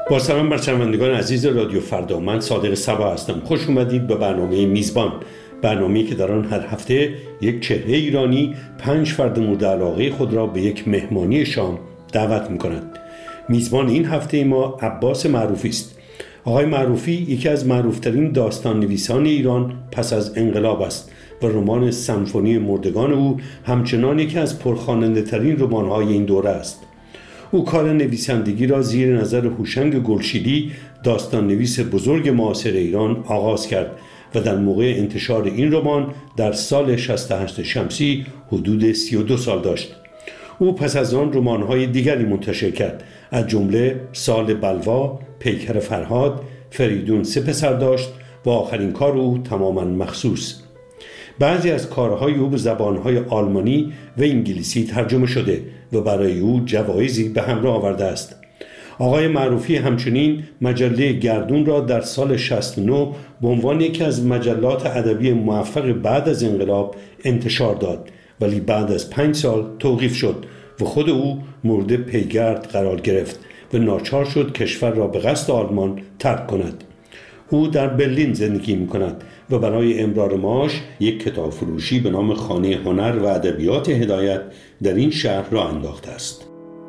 با سلام بر شنوندگان عزیز رادیو فردا، من صادق صبا هستم. خوش اومدید به برنامه میزبان، برنامه‌ای که در آن هر هفته یک چهره ایرانی 5 فرد مورد علاقه خود را به یک مهمانی شام دعوت می‌کند. میزبان این هفته ما عباس معروفی است. آقای معروفی یکی از معروفترین داستان نویسان ایران پس از انقلاب است و رمان سمفونی مردگان او همچنان یکی از پرخواننده ترین رمان‌های این دوره است. او کار نویسندگی را زیر نظر هوشنگ گلشیدی، داستان نویس بزرگ معاصر ایران، آغاز کرد و در موقع انتشار این رمان در سال 68 شمسی حدود 32 سال داشت. او پس از آن رمان‌های دیگری منتشر کرد، از جمله سال بلوا، پیکر فرهاد، فریدون 3 پسر داشت و آخرین کار او تماما مخصوص. بعضی از کارهای او به زبانهای آلمانی و انگلیسی ترجمه شده و برای او جوایزی به همراه آورده است. آقای معروفی همچنین مجله گردون را در سال 69 به عنوان یکی از مجلات ادبی موفق بعد از انقلاب انتشار داد، ولی بعد از 5 سال توقیف شد و خود او مورد پیگرد قرار گرفت و ناچار شد کشور را به قصد آلمان ترک کند. او در برلین زندگی می‌کند و برای امرار معاش یک کتاب فروشی به نام خانه هنر و ادبیات هدایت در این شهر را انداخته است.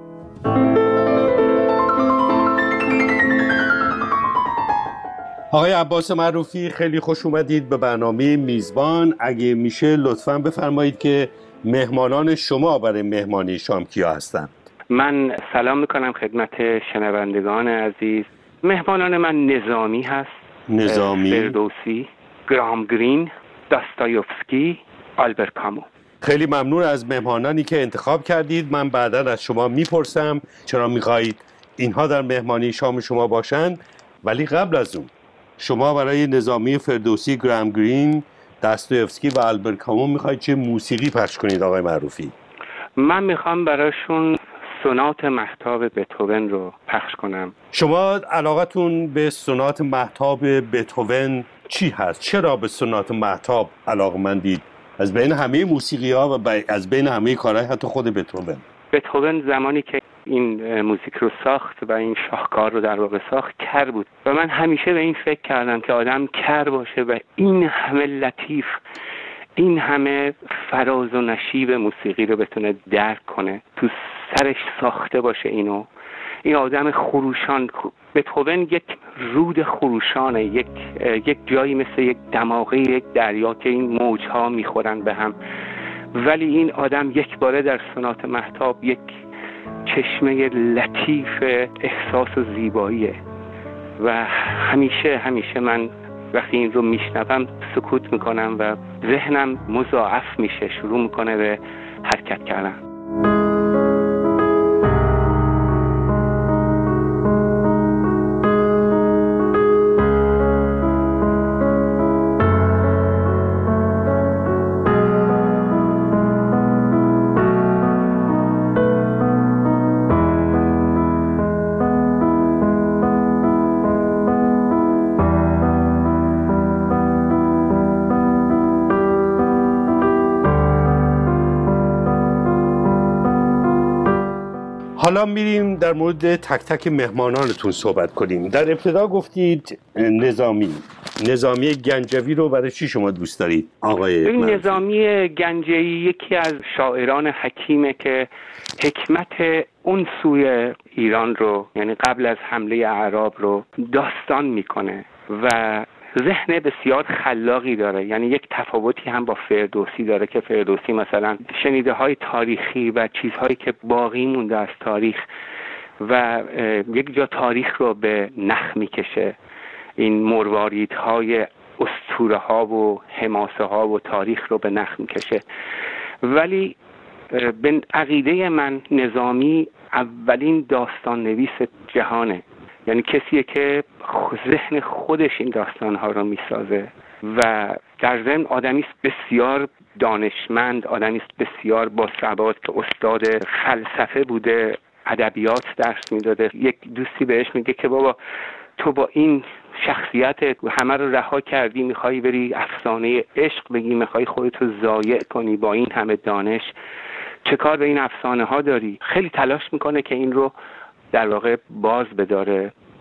آقای عباس معروفی، خیلی خوش اومدید به برنامه میزبان. اگه میشه لطفاً بفرمایید که مهمانان شما برای مهمانی شام کیا هستند؟ من سلام میکنم خدمت شنوندگان عزیز. مهمانان من نظامی هست، فردوسی، گرام گرین، داستایوفسکی، آلبر کامو. خیلی ممنون از مهمانانی که انتخاب کردید. من بعدا از شما میپرسم چرا میخواهید اینها در مهمانی شام شما باشند، ولی قبل از اون شما برای نظامی، فردوسی، گرام گرین، داستایوفسکی و آلبر کامو میخواهید چه موسیقی پخش کنید آقای معروفی؟ من میخوام براشون سونات مهتاب بتهوون رو پخش کنم. شما علاقتون به سونات مهتاب بتهوون چی هست؟ چرا به سونات مهتاب علاقمندید؟ از بین همه موسیقی‌ها و از بین همه کارهای حتی خود بتهوون. بتهوون زمانی که این موزیک رو ساخت و این شاهکار رو در واقع ساخت کر بود و من همیشه به این فکر کردم که آدم کر باشه و این همه لطیف، این همه فراز و نشیب موسیقی رو بتونه درک کنه، تو سرش ساخته باشه اینو. این آدم خروشان، بتهوون یک رود خروشانه، یک جایی مثل یک دماغه یک دریا که این موجها میخورن به هم، ولی این آدم یک باره در سونات مهتاب یک چشمه لطیف احساس و زیباییه و همیشه من وقتی این رو میشنوم سکوت میکنم و ذهنم مضاعف میشه، شروع میکنه به حرکت کردن. حالا میریم در مورد تک تک مهمانانتون صحبت کنیم. در ابتدا گفتید نظامی گنجوی رو برای چی شما دوست دارید آقای این معروفی؟ نظامی گنجوی یکی از شاعران حکیمه که حکمت اون سوی ایران رو، یعنی قبل از حمله اعراب رو داستان میکنه و ذهن بسیار خلاقی داره. یعنی یک تفاوتی هم با فردوسی داره که فردوسی مثلا شنیده های تاریخی و چیزهایی که باقی مونده از تاریخ و یک جا تاریخ رو به نخ میکشه، این مرواریدهای اسطوره ها و حماسه ها و تاریخ رو به نخ میکشه. ولی به عقیده من نظامی اولین داستان نویس جهانه، یعنی کسیه که ذهن خودش این داستانها رو میسازه و در ضمن آدمی است بسیار دانشمند، آدمی است بسیار باثبات که استاد فلسفه بوده، ادبیات درس میداده. یک دوستی بهش میگه که بابا تو با این شخصیت همه رو رها کردی، میخوای بری افسانه عشق بگی، میخوای خودتو ضایع کنی با این همه دانش، چه کار به این افسانه ها داری؟ خیلی تلاش میکنه که این رو در واقع باز بداره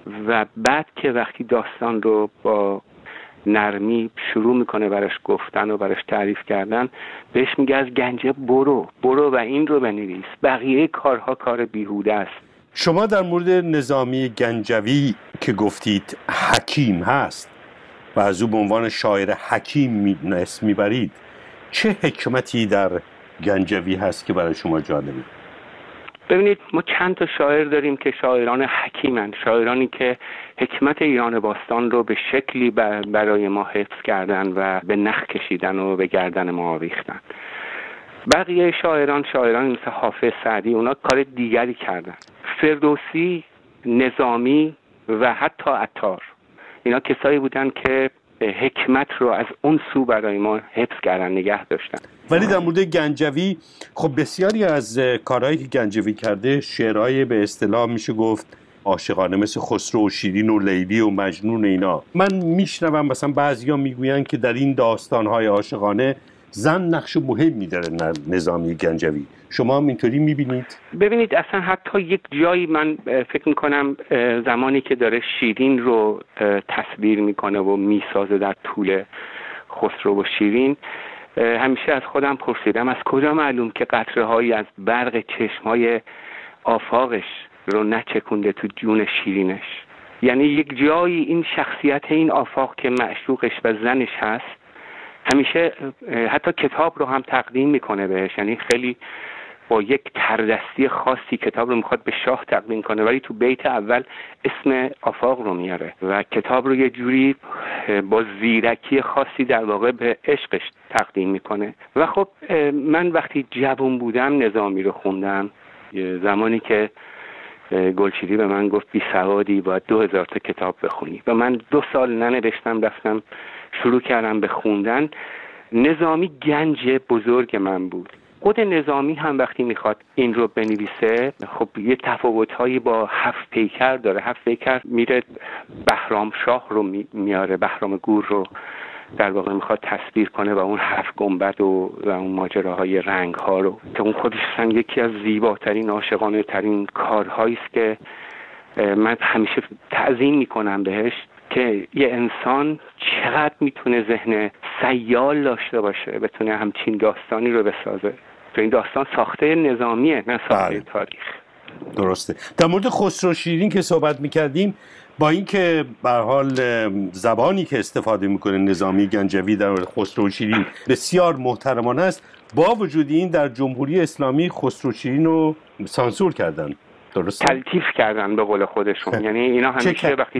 و بعد که وقتی داستان رو با نرمی شروع میکنه براش گفتن و براش تعریف کردن، بهش میگه از گنجه برو و این رو بنویس، بقیه کارها کار بیهوده است. شما در مورد نظامی گنجوی که گفتید حکیم هست و از او به عنوان شاعر حکیم اسم میبرید، چه حکمتی در گنجوی هست که برای شما جالبه؟ ببینید، ما چند تا شاعر داریم که شاعران حکیمن، شاعرانی که حکمت ایران باستان رو به شکلی برای ما حفظ کردن و به نخ کشیدن و به گردن ما آویختن. بقیه شاعران مثل حافظ، سعدی، اونا کار دیگری کردن. فردوسی، نظامی و حتی عطار، اینا کسایی بودن که حکمت رو از اون سو برای ما حفظ کردن، نگه داشتن. ولی در مورد گنجوی، خب بسیاری از کارهایی که گنجوی کرده شعرهای به اصطلاح میشه گفت عاشقانه، مثل خسرو و شیرین و لیلی و مجنون. اینا من میشنوم مثلا بعضیا میگوین که در این داستانهای عاشقانه زن نقش مهمی داره نظامی گنجوی. شما هم اینطوری میبینید؟ ببینید، اصلا حتی یک جایی من فکر میکنم زمانی که داره شیرین رو تصویر میکنه و میسازه در طول خسرو و شیرین، همیشه از خودم پرسیدم از کجا معلوم که قطره هایی از برق چشمهای آفاقش رو نچکونده تو جون شیرینش. یعنی یک جایی این شخصیت این آفاق که معشوقش و زنش هست، همیشه حتی کتاب رو هم تقدیم میکنه بهش. یعنی خیلی با یک تردستی خاصی کتاب رو میخواد به شاه تقدیم کنه، ولی تو بیت اول اسم آفاق رو میاره و کتاب رو یه جوری با زیرکی خاصی در واقع به عشقش تقدیم میکنه. و خب من وقتی جوان بودم نظامی رو خوندم، زمانی که گلشیری به من گفت بی سوادی باید 2000 تا کتاب بخونی و من 2 سال ننوشتم، رفتم شروع کردم به خوندن. نظامی گنج بزرگ من بود. خود نظامی هم وقتی میخواد این رو بنویسه، خب یه تفاوت‌هایی با 7 پیکر داره. 7 پیکر میره بهرام شاه رو میاره، بهرام گور رو در واقع میخواد تصویر کنه و اون 7 گنبد و اون ماجراهای رنگ‌ها رو، که اون خودش یکی از زیباترین عاشقانه ترین کارهایی است که من همیشه تعظیم میکنم بهش، که یه انسان چقدر میتونه ذهن سیال داشته باشه بتونه همچین داستانی رو بسازه. تو این داستان ساخته نظامیه، نه ساخته تاریخ. درسته. در مورد خسرو شیرین که صحبت میکردیم، با اینکه به هر حال زبانی که استفاده میکنه نظامی گنجوی در مورد خسرو شیرین بسیار محترمانه است، با وجود این در جمهوری اسلامی خسرو شیرین رو سانسور کردن. درسته؟ تلطیف کردن به قول خودشون. یعنی اینا همیشه وقتی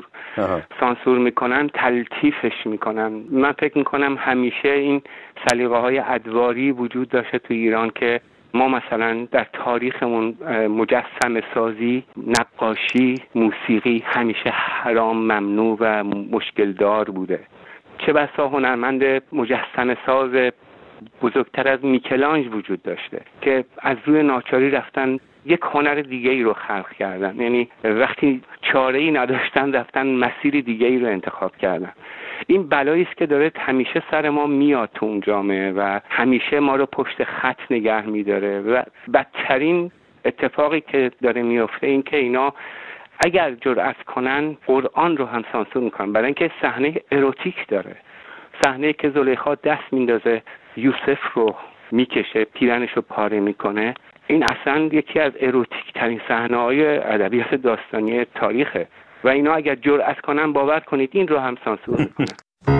سانسور میکنن تلطیفش میکنن. من فکر میکنم همیشه این سلیقه های ادواری وجود داشته تو ایران که ما مثلا در تاریخمون مجسمه سازی، نقاشی، موسیقی همیشه حرام، ممنوع و مشکل دار بوده. چه بسا هنرمند مجسمه ساز بزرگتر از میکلانج وجود داشته که از روی ناچاری رفتن یک هنر دیگه ای رو خلق کردن. یعنی وقتی چاره ای نداشتن رفتن مسیر دیگه ای رو انتخاب کردن. این بلایی است که داره همیشه سر ما میاد تو اون جامعه و همیشه ما رو پشت خط نگه میداره. و بدترین اتفاقی که داره میفته این که اینا اگر جرأت کنن قرآن رو هم سانسور میکنن، برای اینکه صحنه اروتیک داره، صحنه که زلیخا دست میندازه یوسف رو میکشه، پیرنش رو پاره میکنه. این اصلا یکی از اروتیک ترین صحنه‌های ادبیات داستانی تاریخه و اینا اگر جرأت کنن باور کنید این رو هم سانسور میکنن.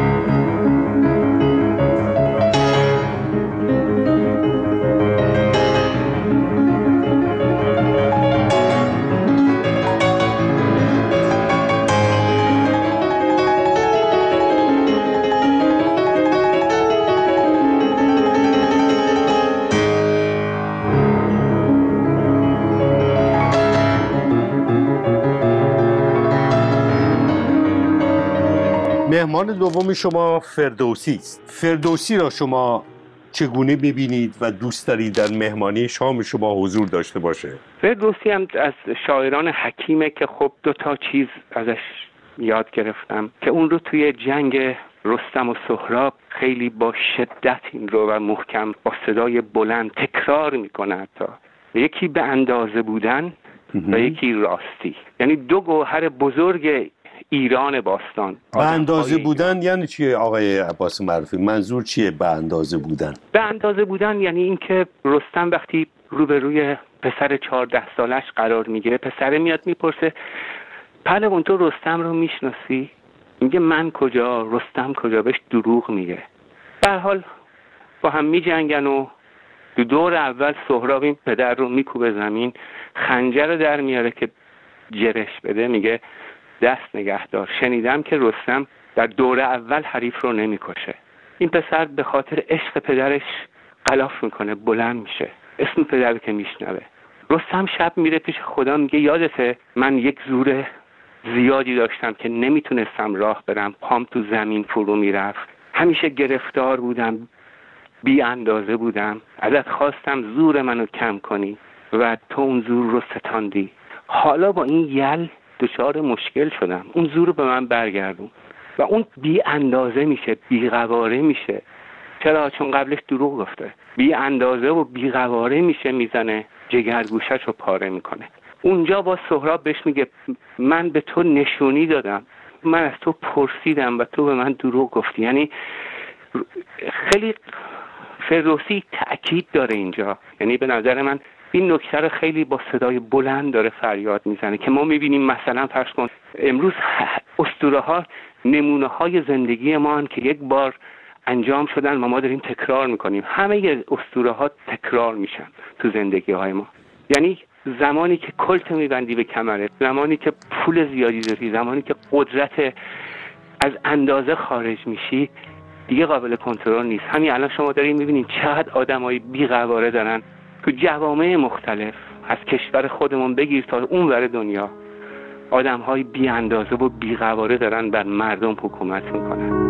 مهمان دوم شما فردوسی است. فردوسی را شما چگونه ببینید و دوست دارید در مهمانی شام شما حضور داشته باشه؟ فردوسی هم از شاعران حکیمه که خب 2 تا چیز ازش یاد گرفتم که اون رو توی جنگ رستم و سهراب خیلی با شدت این رو و محکم با صدای بلند تکرار میکنه. حتی یکی به اندازه بودن و یکی راستی. یعنی دو گوهر بزرگ ایران باستان. به اندازه بودن یعنی چیه آقای عباس معروفی؟ منظور چیه به اندازه بودن؟ به اندازه بودن یعنی اینکه رستم وقتی روبروی پسر 14 سالش قرار میگیره، پسر میاد میپرسه پهلوان تو رستم رو میشناسی؟ میگه من کجا، رستم کجا؟ بهش دروغ میگه. به هر حال با هم میجنگن و تو دور اول سهراب این پدر رو میکوبه زمین، خنجر رو در میاره که جرش بده، میگه دست نگه دار، شنیدم که رستم در دور اول حریف رو نمیکشه. این پسر به خاطر عشق پدرش غلاف میکنه، بلند میشه، اسم پدر رو که میشنوه. رستم شب میره پیش خدا، میگه یادته من یک زور زیادی داشتم که نمیتونستم راه برم، پام تو زمین فرو میرفت، همیشه گرفتار بودم، بی اندازه بودم، ازت خواستم زور منو کم کنی و تو اون زور رو ستاندی. حالا با این یل دچار مشکل شدم، اون زور رو به من برگردون. و اون بی اندازه میشه، بی قواره میشه. چرا؟ چون قبلش دروغ گفته. بی اندازه و بی قواره میشه، میزنه جگرگوشش رو پاره میکنه. اونجا با سهراب بهش میگه من به تو نشونی دادم، من از تو پرسیدم و تو به من دروغ گفتی. یعنی خیلی فردوسی تأکید داره اینجا. یعنی به نظر من این نکته رو خیلی با صدای بلند داره فریاد میزنه که ما میبینیم مثلا فرض کن امروز اسطوره ها نمونه های زندگی ما هن که یک بار انجام شدن و ما داریم تکرار میکنیم. همه اسطوره ها تکرار میشن تو زندگی های ما. یعنی زمانی که کلت میبندی به کمرت، زمانی که پول زیادی داری، زمانی که قدرت از اندازه خارج میشی، دیگه قابل کنترل نیست. همین الان شما دارین میبینین چقدر آدمای بی‌قواره دارن تو جوامع مختلف، از کشور خودمون بگیر تا اون ور دنیا، آدمهای بی اندازه و بی‌قواره دارن بر مردم حکومت میکنن.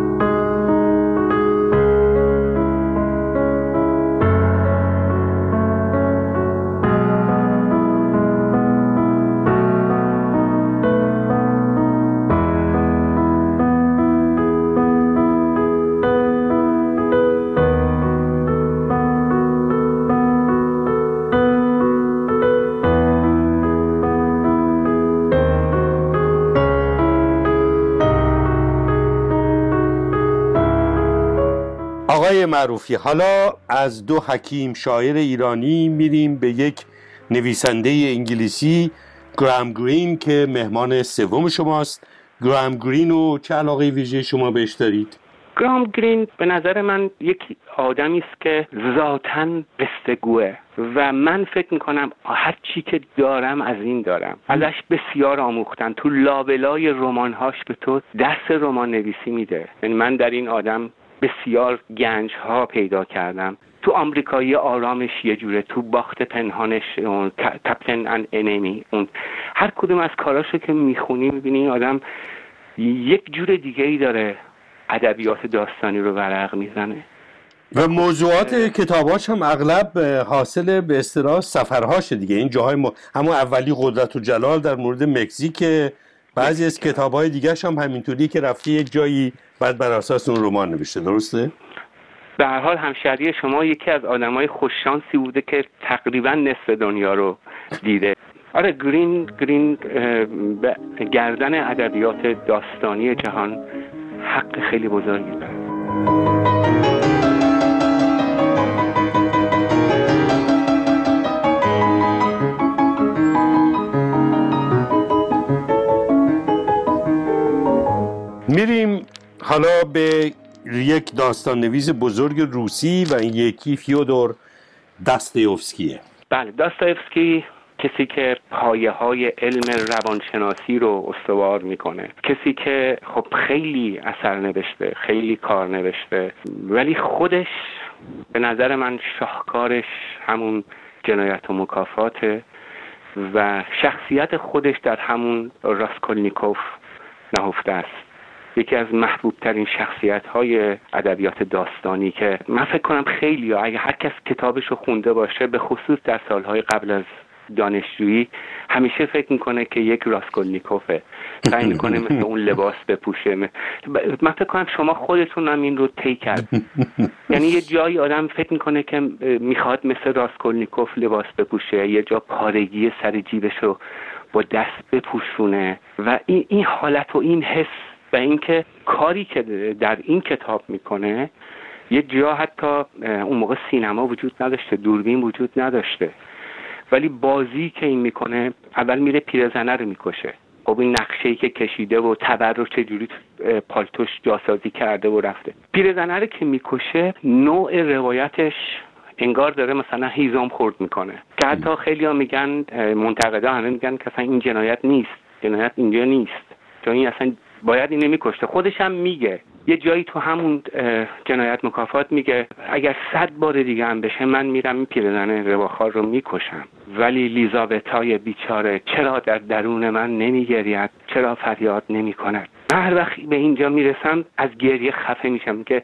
آقای معروفی، حالا از دو حکیم شاعر ایرانی میریم به یک نویسنده انگلیسی، گرام گرین، که مهمان سوم شماست. گرام گرین رو چه علاقه ویژه شما بهش دارید؟ گرام گرین به نظر من یک آدمی است که ذاتاً قصه‌گوه و من فکر میکنم هر چی که دارم از این دارم. ازش بسیار آموختن. تو لابلای رمان‌هاش به تو درس رمان نویسی میده. یعنی من در این آدم بسیار گنج ها پیدا کردم. تو آمریکایی آرامش یه جوره، تو باخت پنهانش، اون کپتن ان انمی، اون هر کدوم از کاراشو که میخونی میبینی این آدم یک جور دیگه ای داره ادبیات داستانی رو ورق میزنه. و موضوعات کتاباش هم اغلب حاصل به اصطلاح سفرهاشه دیگه. این جاهای همون اولی قدرت و جلال در مورد مکزیک، بعضی از کتاب‌های دیگه‌ش هم همینطوری که رفته یک جایی بعد بر اساس اون رمان نوشته. درسته؟ به هر حال همشهری شما یکی از آدمای خوششانسی بوده که تقریبا نصف دنیا رو دیده. آره، گرین گردن ادبیات داستانی جهان حق خیلی بزرگی داره. میریم حالا به یک داستان نویس بزرگ روسی و این یکی فیودور داستایوفسکیه. بله، داستایوفسکی کسی که پایه‌های علم روانشناسی رو استوار میکنه، کسی که خب خیلی اثر نوشته، خیلی کار نوشته، ولی خودش به نظر من شاهکارش همون جنایت و مکافاته و شخصیت خودش در همون راسکولنیکوف نهفته است. یکی از محبوب ترین شخصیت های ادبیات داستانی که من فکر کنم خیلی اگه هر کس کتابش رو خونده باشه، به خصوص در سالهای قبل از دانشجویی همیشه فکر میکنه که یک راسکولنیکوفه، سعی میکنه مثل اون لباس بپوشه. من فکر کنم شما خودتون هم این رو طی کرد. یعنی یه جایی آدم فکر میکنه که میخواد مثل راسکولنیکوف لباس بپوشه، یه جا پارگی سر جیبش رو با دست بپوشونه و این حالت و این حس و اینکه کاری که در این کتاب میکنه، یه جا حتی اون موقع سینما وجود نداشته، دوربین وجود نداشته، ولی بازی که این میکنه، اول میره پیرزنه رو میکشه. خب این نقشه‌ای که کشیده و تبر رو چجوری پالتوش جاسازی کرده و رفته. پیرزنه رو که میکشه، نوع روایتش انگار داره مثلا هیزم خورد میکنه که حتی خیلی ها میگن، منتقدا همه میگن که اصلا این جنایت نیست، جنایت اینجا نیست، چون این اصلا باید اینو میکشته. خودش هم میگه یه جایی تو همون جنایت مکافات میگه اگر 100 بار دیگه هم بشه من میرم این پیرزن رواخوار رو میکشم، ولی لیزابتای بیچاره چرا در درون من نمیگرید، چرا فریاد نمیکند. من هر وقت به اینجا میرسم از گریه خفه میشم که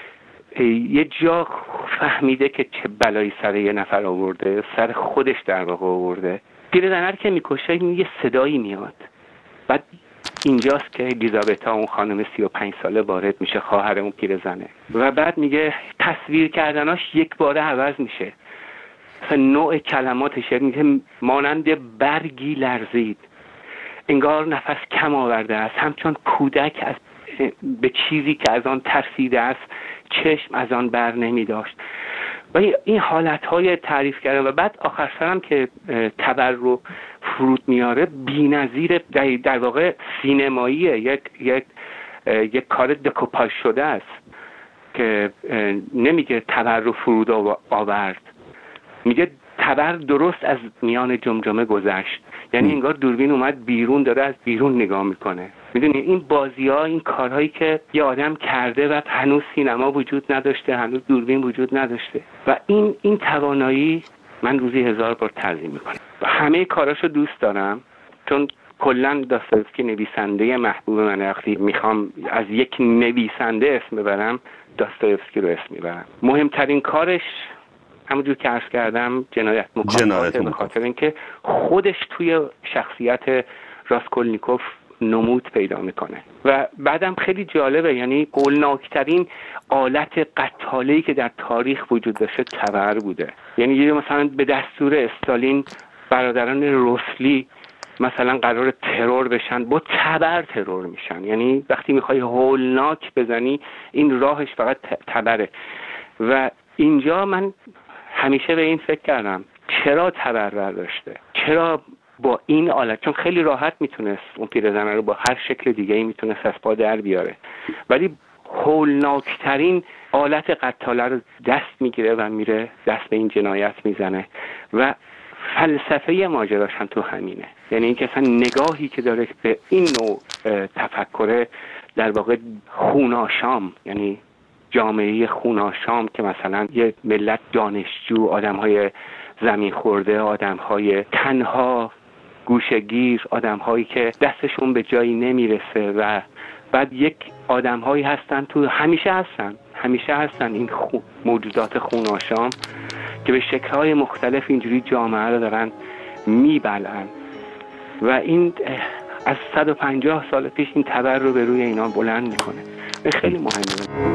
یه جا فهمیده که چه بلایی سر یه نفر آورده، سر خودش در واقع آورده. پیرزنه رو که میکشه یه صدایی میاد، بعد اینجاست که الیزابتا اون خانم 35 ساله وارد میشه، خواهر اون پیرزنه، و بعد میگه تصویر کردناش یک باره عوض میشه. مثلا نوع کلماتش میگه مانند برگی لرزید، انگار نفس کم آورده است، همچون کودک از به چیزی که از آن ترسیده است چشم از آن بر نمی داشت. و این حالتهای تعریف کردن و بعد آخر سرم که تبر رو فرود میاره، بی‌نظیر، در واقع سینماییه، یک کار دکوپاژ شده است که نمیگه تبر رو فرود آورد، میگه تبر درست از میان جمجمه گذشت. یعنی انگار دوربین اومد بیرون، داره از بیرون نگاه میکنه. میدونی این بازی‌ها، این کارهایی که یه آدم کرده و هنوز سینما وجود نداشته، هنوز دوربین وجود نداشته، و این توانایی من روزی 1000 بار تعظیم میکنم و همه کاراشو دوست دارم، چون کلا داستایوفسکی نویسنده محبوب منه. وقتی میخوام از یک نویسنده اسم ببرم، داستایوفسکی رو اسم میبرم. مهمترین کارش همونجور که عرض کردم جنایت مکافات، به خاطر اینکه خودش توی شخصیت راسکولنیکوف نمود پیدا میکنه. و بعدم خیلی جالبه، یعنی هولناکترین آلت قتاله‌ای که در تاریخ وجود داشته تبر بوده. یعنی یه مثلا به دستور استالین برادران روسلی مثلا قرار ترور بشن، با تبر ترور میشن. یعنی وقتی میخوای هولناک بزنی، این راهش فقط تبره. و اینجا من همیشه به این فکر کردم چرا تبر برداشته، چرا با این آلت، چون خیلی راحت میتونست اون پیرزنه رو با هر شکل دیگه‌ای میتونست از پا در بیاره، ولی هولناکترین آلت قتاله رو دست میگیره و میره دست به این جنایت میزنه. و فلسفه ماجراش هم تو همینه، یعنی اینکه اصلا نگاهی که داره به این نوع تفکر، در واقع خوناشام، یعنی جامعه خوناشام که مثلا یه ملت دانشجو، آدم‌های زمین خورده، آدم‌های تنها گوشه‌گیر، آدم‌هایی که دستشون به جایی نمیرسه، و بعد یک آدم‌هایی هستن تو، همیشه هستن این موجودات خوناشام که به شکل‌های مختلف اینجوری جامعه رو دارن میبلعن. و این از 150 سال پیش این تبر رو به روی اینا بلند میکنه. خیلی مهمه.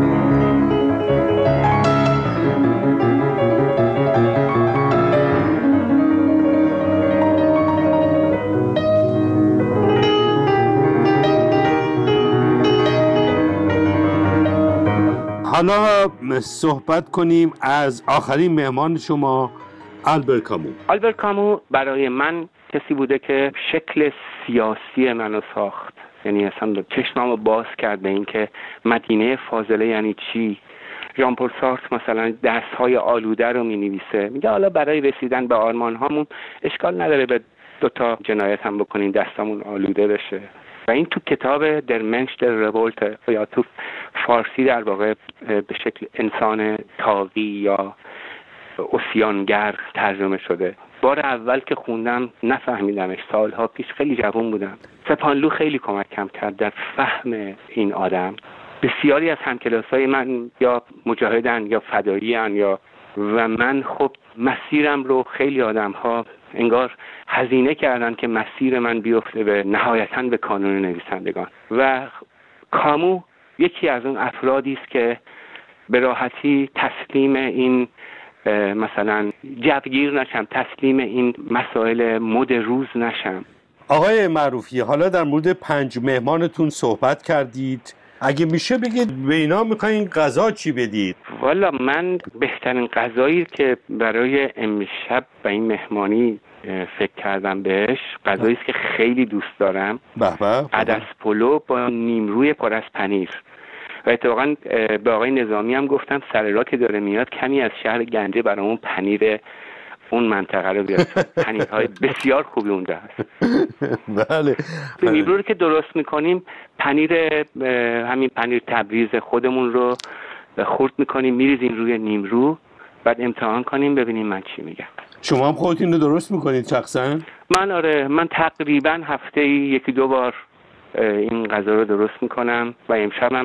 حالا صحبت کنیم از آخرین مهمان شما، آلبر کامو. آلبر کامو برای من کسی بوده که شکل سیاسی منو ساخت. یعنی اصلا چشممو باز کرد به این که مدینه فاضله یعنی چی. ژان پل سارتر مثلا دست‌های آلوده رو می‌نویسه، میگه حالا برای رسیدن به آرمان‌هامون اشکال نداره به 2 جنایت هم بکنین دستمون آلوده بشه. و این تو کتاب در منش در رولت، یا تو فارسی در واقع به شکل انسان تاقی یا اوسیانگر ترجمه شده. بار اول که خوندم نفهمیدمش، سالها پیش، خیلی جوان بودم. سپانلو خیلی کمکم کرد در فهم این آدم. بسیاری از همکلاسای من یا مجاهدن یا فدایی‌ان، یا و من خب مسیرم رو خیلی آدم‌ها انگار هزینه کردن که مسیر من بیفته به نهایتاً به کانون نویسندگان. و کامو یکی از اون افرادی است که به راحتی تسلیم این مثلا جوگیر نشم، تسلیم این مسائل مد روز نشم. آقای معروفی، حالا در مورد 5 مهمانتون صحبت کردید، اگه میشه بگید به اینا میخواین غذا چی بدید؟ والا من بهترین غذایی که برای امشب و این مهمانی فکر کردم بهش، غذایی است که خیلی دوست دارم، عدس پلو با نیمروی پر از پنیر. و اتفاقا به آقای نظامی هم گفتم سر راه که داره میاد کمی از شهر گنجه برامون پنیر اون منطقه رو بیاد. پنیرهای بسیار خوبی اونجا هست. بله. نیمرو رو که درست میکنیم، همین پنیر تبریز خودمون رو خرد میکنیم، میریزیم روی نیمرو، بعد امتحان کنیم ببینیم من چی میگم. شما هم خودتون رو درست میکنید شخصا؟ من تقریبا هفته 1-2 بار این غذا رو درست میکنم و امشبم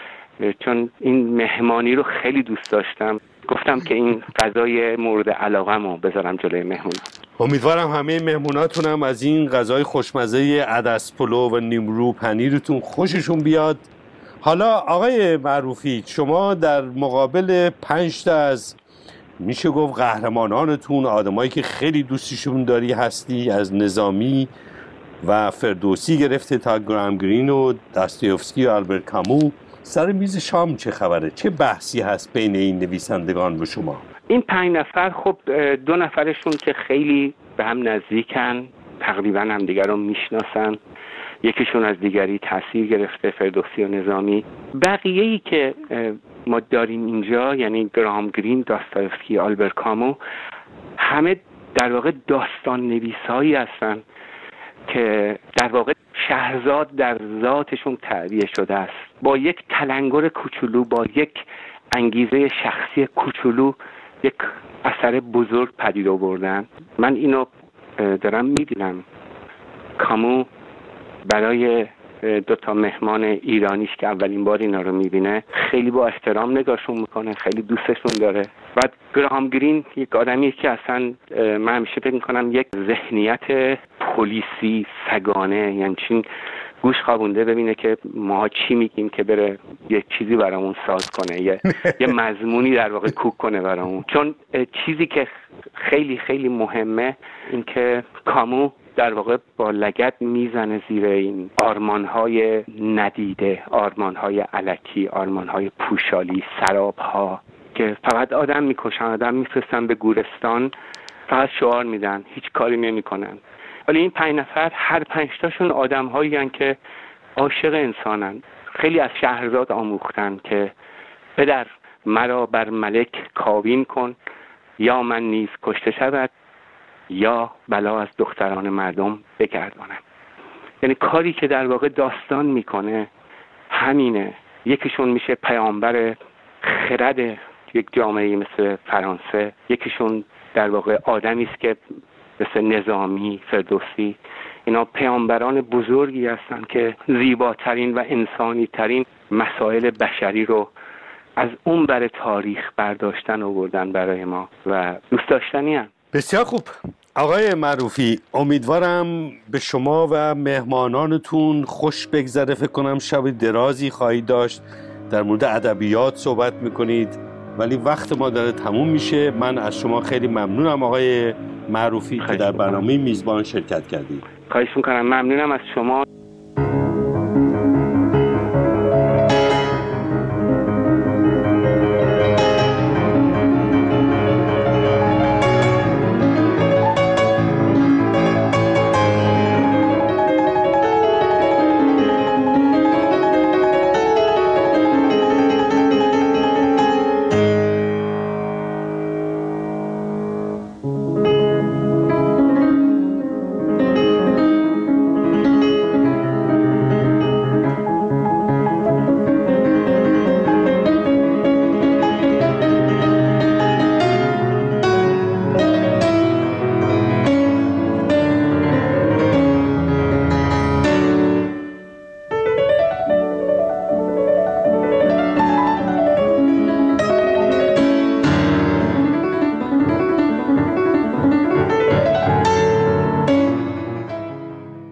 چون این مهمانی رو خیلی دوست داشتم گفتم که این غذای مورد علاقه‌مو بذارم جلوی مهمون. امیدوارم همه مهموناتون هم از این غذای خوشمزه عدس پلو و نیمرو پنیرتون خوششون بیاد. حالا آقای معروفی، شما در مقابل 5 تا از میشه گفت قهرمانانتون، آدمایی که خیلی دوستشون داری هستی، از نظامی و فردوسی گرفته تا گرام گرین و داستایوفسکی و آلبرت کامو، سر میز شام چه خبره؟ چه بحثی هست بین این نویسندگان و شما؟ این 5 نفر خب 2 نفرشون که خیلی به هم نزدیکن، تقریبا هم دیگر رو میشناسن، یکیشون از دیگری تاثیر گرفته، فردوسی و نظامی. بقیه‌ای که ما داریم اینجا یعنی گرام گرین، داستایوفسکی، آلبرت کامو، همه در واقع داستان نویسایی هستن که در واقع شهرزاد در ذاتشون تعبیه شده است. با یک تلنگر کوچولو، با یک انگیزه شخصی کوچولو یک اثر بزرگ پدید آوردن. من اینو دارم میبینم. کامو برای 2 تا مهمان ایرانیش که اولین بار اینا رو میبینه خیلی با احترام نگاهشون میکنه، خیلی دوستشون داره. بعد گرام گرین یک آدمیه که اصلا من همیشه فکر میکنم یک ذهنیت پلیسی سگانه، یعنی چین گوش خوابونده ببینه که ما چی میگیم که بره یه چیزی برامون ساز کنه، یه مضمونی در واقع کوک کنه برامون. چون چیزی که خیلی خیلی مهمه این که کامو در واقع با لگد میزنه زیر این آرمانهای ندیده، آرمانهای الکی، آرمانهای پوشالی، سرابها که فقط آدم میکشن، آدم میفرستن به گورستان، فقط شعار میدن، هیچ کاری نمیکنن. ولی این 5 نفر هر 5 تاشون آدم‌هایی هستند که عاشق انسانن. خیلی از شهرزاد آموختن که پدر مرا بر ملک کاوین کن، یا من نیز کشته شود، یا بلا از دختران مردم بگردانم. یعنی کاری که در واقع داستان میکنه همینه. یکیشون میشه پیامبر خرد یک جامعه مثل فرانسه، یکیشون در واقع آدمی است که مثل نظامی، فردوسی، اینا پیامبران بزرگی هستن که زیباترین و انسانی ترین مسائل بشری رو از اون بر تاریخ برداشتن آوردن برای ما و دوست داشتنی هستن. بسیار خوب آقای معروفی، امیدوارم به شما و مهمانانتون خوش بگذره. فکر کنم شب درازی خواهید داشت، در مورد ادبیات صحبت میکنید، ولی وقت ما داره تموم میشه. من از شما خیلی ممنونم آقای معروفی که در برنامه میزبان شرکت کردید. خواهش میکنم. ممنونم از شما.